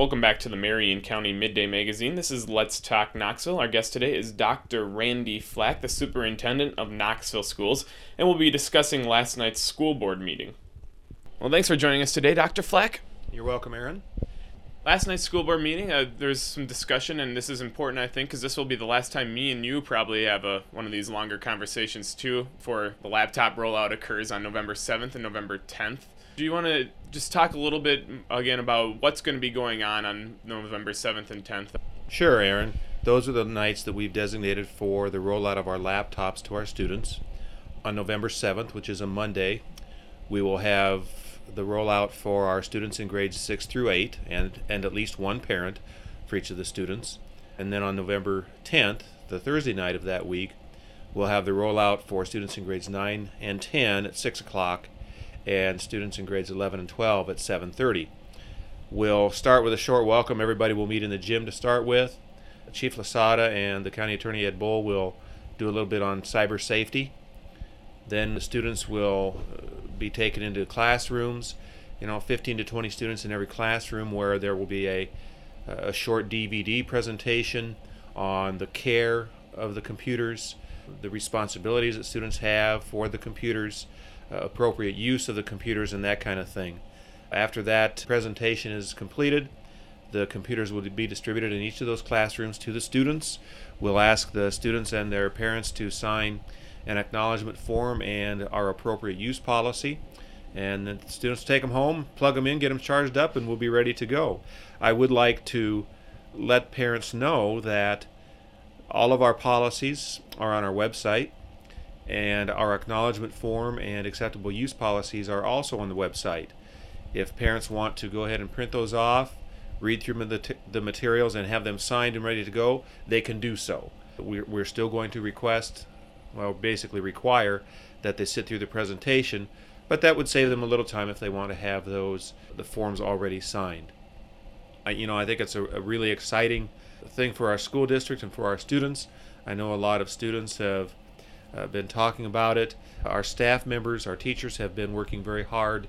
Welcome back to the Marion County Midday Magazine. This is Let's Talk Knoxville. Our guest today is Dr. Randy Flack, the superintendent of Knoxville Schools, and we'll be discussing last night's school board meeting. Well, thanks for joining us today, Dr. Flack. You're welcome, Aaron. Last night's school board meeting, there's some discussion, and this is important, I think, because this will be the last time me and you probably have one of these longer conversations, too, before the laptop rollout occurs on November 7th and November 10th. Do you want to just talk a little bit, again, about what's going to be going on November 7th and 10th? Sure, Aaron. Those are the nights that we've designated for the rollout of our laptops to our students. On November 7th, which is a Monday, we will have the rollout for our students in grades 6 through 8 and at least one parent for each of the students. And then on November 10th, the Thursday night of that week, we'll have the rollout for students in grades 9 and 10 at 6 o'clock and students in grades 11 and 12 at 7:30. We'll start with a short welcome. Everybody will meet in the gym to start with. Chief Lasada and the County Attorney Ed Bull will do a little bit on cyber safety. Then the students will be taken into classrooms, 15 to 20 students in every classroom, where there will be a short DVD presentation on the care of the computers, the responsibilities that students have for the computers, appropriate use of the computers, and that kind of thing. After that presentation is completed, the computers will be distributed in each of those classrooms to the students. We'll ask the students and their parents to sign an acknowledgement form and our appropriate use policy. And the students take them home, plug them in, get them charged up, and we'll be ready to go. I would like to let parents know that all of our policies are on our website, and our acknowledgement form and acceptable use policies are also on the website. If parents want to go ahead and print those off, read through the materials, and have them signed and ready to go, they can do so. We're still going to basically require that they sit through the presentation, but that would save them a little time if they want to have the forms already signed. I think it's a really exciting thing for our school district and for our students. I know a lot of students have been talking about it. Our staff members, our teachers have been working very hard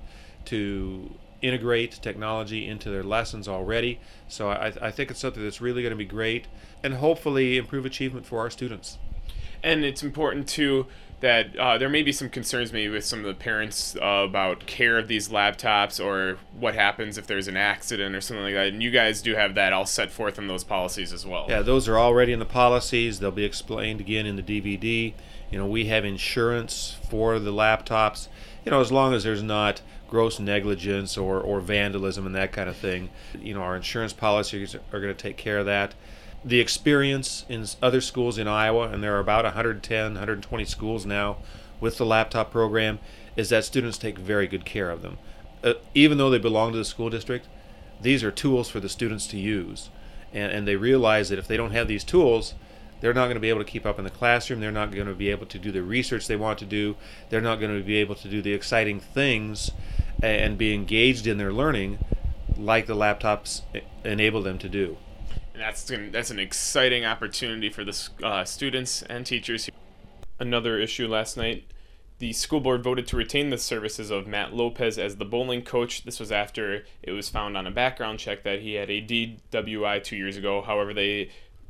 to integrate technology into their lessons already. So I think it's something that's really going to be great and hopefully improve achievement for our students. And it's important, too, that there may be some concerns maybe with some of the parents about care of these laptops or what happens if there's an accident or something like that. And you guys do have that all set forth in those policies as well. Yeah, those are already in the policies. They'll be explained again in the DVD. We have insurance for the laptops, as long as there's not gross negligence or vandalism and that kind of thing. Our insurance policies are going to take care of that. The experience in other schools in Iowa, and there are about 110, 120 schools now with the laptop program, is that students take very good care of them. Even though they belong to the school district, these are tools for the students to use. And they realize that if they don't have these tools, they're not going to be able to keep up in the classroom. They're not going to be able to do the research they want to do. They're not going to be able to do the exciting things and be engaged in their learning like the laptops enable them to do. And that's an exciting opportunity for the students and teachers. Another issue last night, the school board voted to retain the services of Matt Lopez as the bowling coach. This was after it was found on a background check that he had a DWI 2 years ago. However, they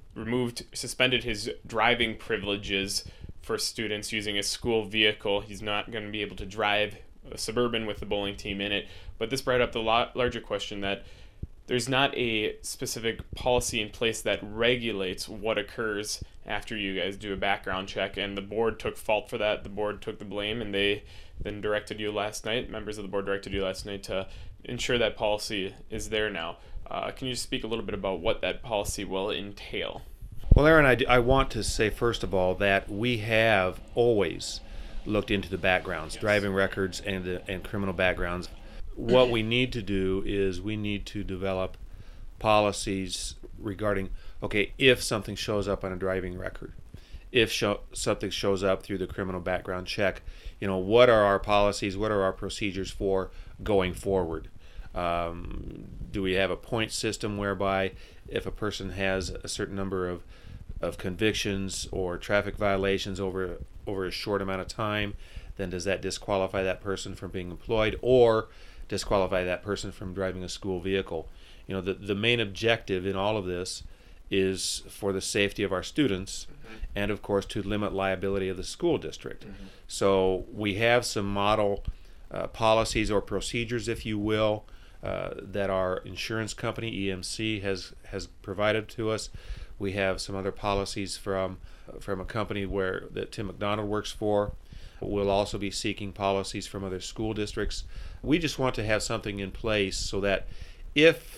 suspended his driving privileges for students using a school vehicle. He's not going to be able to drive a Suburban with the bowling team in it. But this brought up the larger question that there's not a specific policy in place that regulates what occurs after you guys do a background check, and the board took fault for that. The board took the blame, and they then members of the board directed you last night to ensure that policy is there now. Can you just speak a little bit about what that policy will entail? Well, Aaron, I want to say, first of all, that we have always looked into the backgrounds, yes, driving records and criminal backgrounds. What we need to do is we need to develop policies regarding, if something shows up on a driving record, if something shows up through the criminal background check, what are our policies, what are our procedures for going forward? Do we have a point system whereby if a person has a certain number of convictions or traffic violations over a short amount of time, then does that disqualify that person from being employed? Or disqualify that person from driving a school vehicle. You know, the main objective in all of this is for the safety of our students, and of course to limit liability of the school district. So we have some model policies or procedures, if you will, that our insurance company EMC has provided to us. We have some other policies from a company that Tim McDonald works for. We'll also be seeking policies from other school districts. We just want to have something in place so that if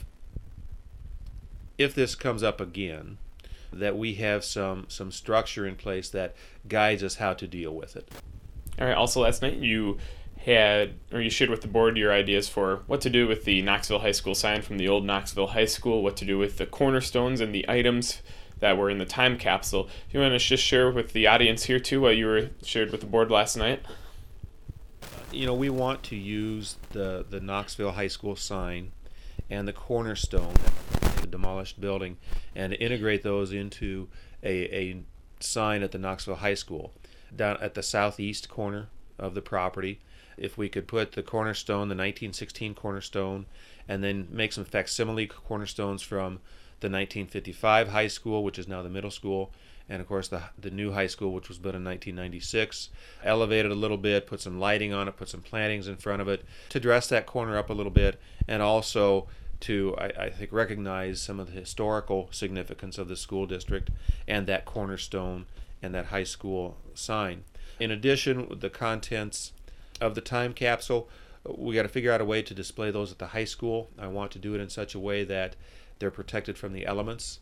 this comes up again, that we have some structure in place that guides us how to deal with it. All right. Also, last night you shared with the board your ideas for what to do with the Knoxville High School sign from the old Knoxville High School, what to do with the cornerstones and the items that were in the time capsule. If you want to just share with the audience here too what you were shared with the board last night. You know, we want to use the Knoxville High School sign and the cornerstone, the demolished building, and integrate those into a sign at the Knoxville High School down at the southeast corner of the property. If we could put the cornerstone, the 1916 cornerstone, and then make some facsimile cornerstones from the 1955 high school, which is now the middle school, and of course the new high school, which was built in 1996, elevate it a little bit, put some lighting on it, put some plantings in front of it to dress that corner up a little bit, and also to, I think, recognize some of the historical significance of the school district and that cornerstone and that high school sign. In addition, the contents of the time capsule, we got to figure out a way to display those at the high school. I want to do it in such a way that they're protected from the elements,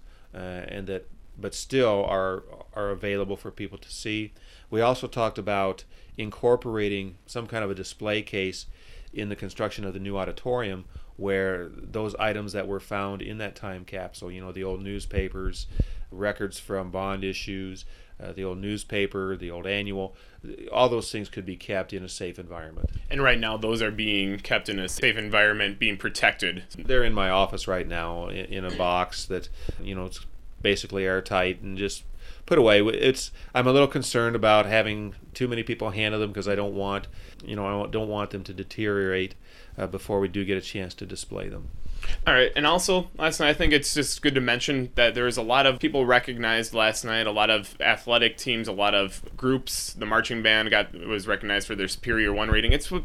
but still are available for people to see. We also talked about incorporating some kind of a display case in the construction of the new auditorium, where those items that were found in that time capsule, you know, the old newspapers, records from bond issues, the old newspaper, the old annual, all those things could be kept in a safe environment. And right now those are being kept in a safe environment, being protected. They're in my office right now in a box that, you know, it's basically airtight and just put away. I'm a little concerned about having too many people handle them because I don't want them to deteriorate before we do get a chance to display them. All right, and also last night I think it's just good to mention that there was a lot of people recognized last night, a lot of athletic teams, a lot of groups. The marching band was recognized for their Superior 1 rating. It's been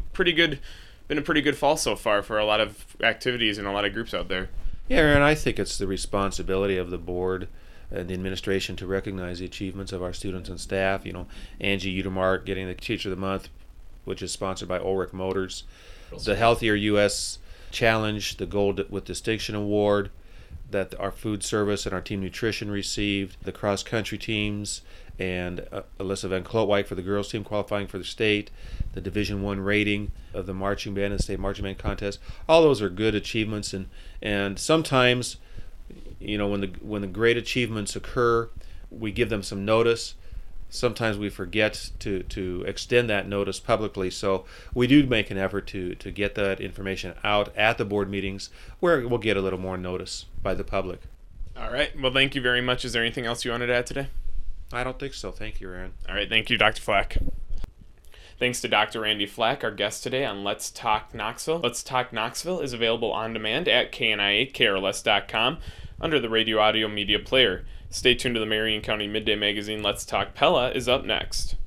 a pretty good fall so far for a lot of activities and a lot of groups out there. Yeah, and I think it's the responsibility of the board and the administration to recognize the achievements of our students and staff. You know, Angie Utermark getting the Teacher of the Month, which is sponsored by Ulrich Motors. The Healthier U.S. Challenge, the Gold with Distinction Award that our food service and our team nutrition received, the cross-country teams, and Alyssa Van Klotwijk for the girls team qualifying for the state, the Division I rating of the marching band and state marching band contest. All those are good achievements, and sometimes, you know, when the great achievements occur, we give them some notice. Sometimes we forget to extend that notice publicly, so we do make an effort to get that information out at the board meetings where we'll get a little more notice by the public. All right. Well, thank you very much. Is there anything else you wanted to add today? I don't think so. Thank you, Aaron. All right. Thank you, Dr. Flack. Thanks to Dr. Randy Flack, our guest today on Let's Talk Knoxville. Let's Talk Knoxville is available on demand at kni8krls.com under the Radio Audio Media Player. Stay tuned to the Marion County Midday Magazine. Let's Talk Pella is up next.